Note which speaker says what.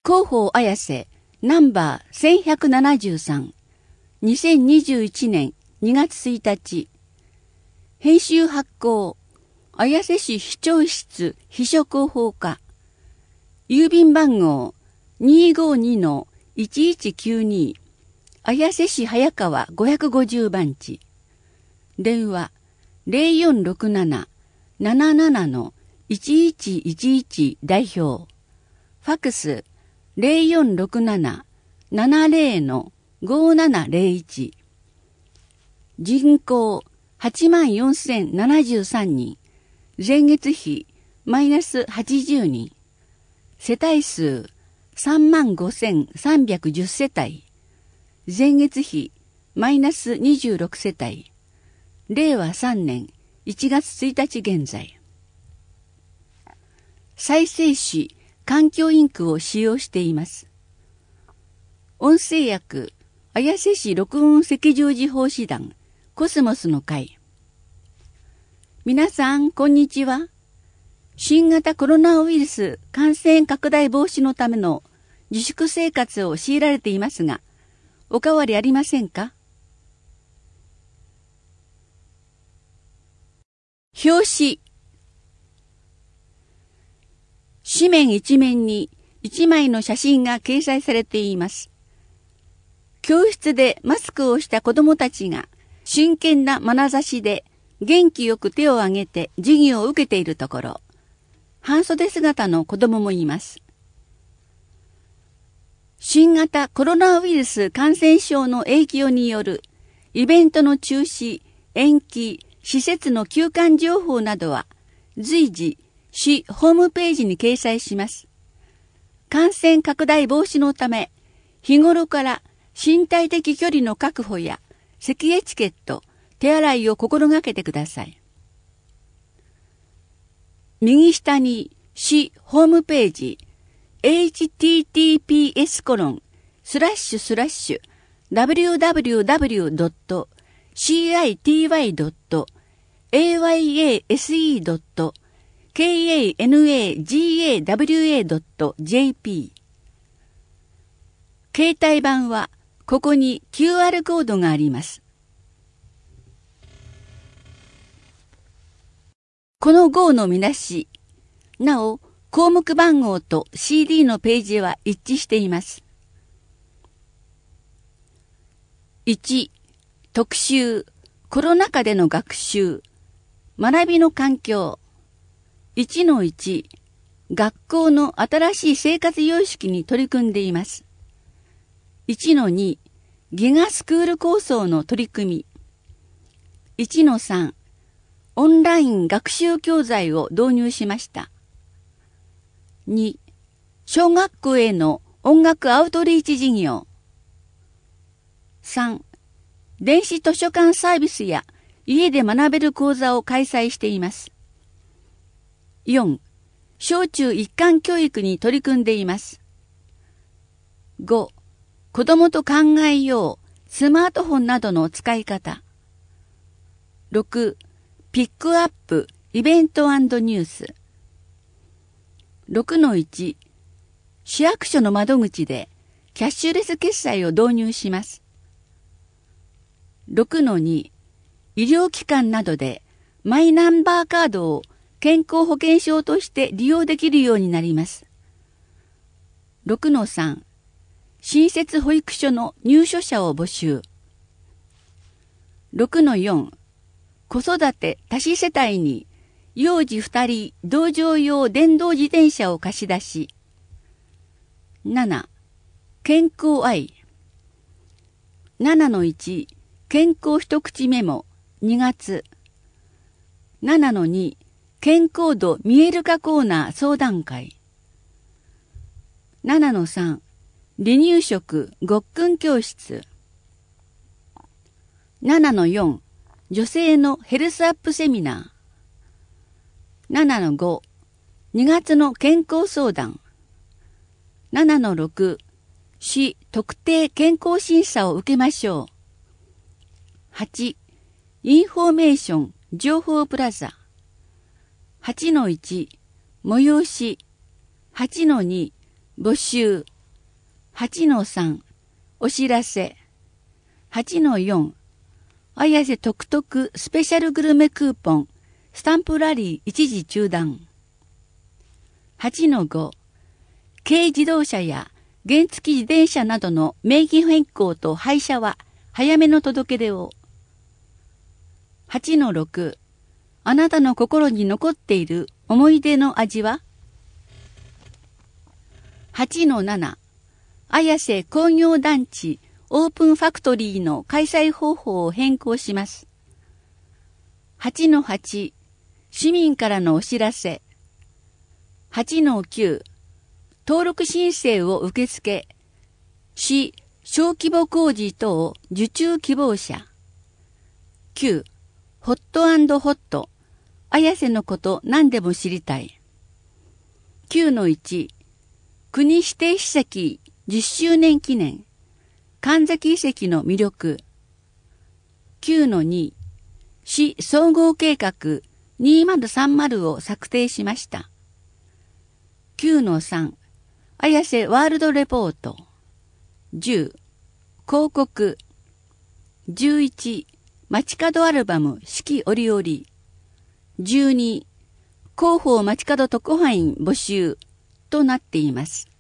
Speaker 1: 広報綾瀬ナンバー1173 2021年2月1日編集発行綾瀬市市長室秘書広報課郵便番号 252-1192 綾瀬市早川550番地電話 0467-77-1111 代表ファクス 0467-70-5701 人口 84,073 人前月比マイナス80人世帯数 35,310 世帯前月比マイナス26世帯令和3年1月1日現在再生紙環境インクを使用しています。音声訳綾瀬市録音赤十字奉仕団コスモスの会皆さんこんにちは。新型コロナウイルス感染拡大防止のための自粛生活を強いられていますがお変わりありませんか？表紙紙面一面に一枚の写真が掲載されています。教室でマスクをした子どもたちが真剣な眼差しで元気よく手を挙げて授業を受けているところ、半袖姿の子どももいます。新型コロナウイルス感染症の影響によるイベントの中止、延期、施設の休館情報などは随時市ホームページに掲載します。感染拡大防止のため、日頃から身体的距離の確保や咳エチケット、手洗いを心がけてください。右下に市ホームページ https://www.city.ayasa.kanagawa.jp 携帯版はここに QR コードがあります。この号の見出し、なお項目番号と CD のページは一致しています。1、特集、コロナ禍での学習、学びの環境。1-1、学校の新しい生活様式に取り組んでいます。1-2、ギガスクール構想の取り組み。1-3、オンライン学習教材を導入しました。2、小学校への音楽アウトリーチ事業。3、電子図書館サービスや家で学べる講座を開催しています。4、小中一貫教育に取り組んでいます。5、子供と考えようスマートフォンなどの使い方。6、ピックアップイベント&ニュース。6-1、市役所の窓口でキャッシュレス決済を導入します。6-2、医療機関などでマイナンバーカードを健康保険証として利用できるようになります。6-3、新設保育所の入所者を募集。6-4、子育て多子世帯に幼児2人同乗用電動自転車を貸し出し。7、健康愛。7-1、健康一口メモ2月。7-2、健康度見える化コーナー相談会。7-3、離乳食ごっくん教室。7-4、女性のヘルスアップセミナー。7-5、2月の健康相談。7-6、市特定健康審査を受けましょう。8、インフォメーション情報プラザ。8-1、催し。8-2、募集。 8-3 お知らせ。8-4綾瀬特々スペシャルグルメクーポンスタンプラリー一時中断。8-5軽自動車や原付自転車などの名義変更と廃車は早めの届け出を。8-6あなたの心に残っている思い出の味は？ 8-7綾瀬工業団地オープンファクトリーの開催方法を変更します。8-8市民からのお知らせ。8-9登録申請を受付。市小規模工事等受注希望者。9ホット&ホット綾瀬のこと何でも知りたい。9-1国指定史跡10周年記念神崎遺跡の魅力。9-2市総合計画2030を策定しました。9-3綾瀬ワールドレポート。10広告。11街角アルバム四季折々。12広報街角特派員募集となっています。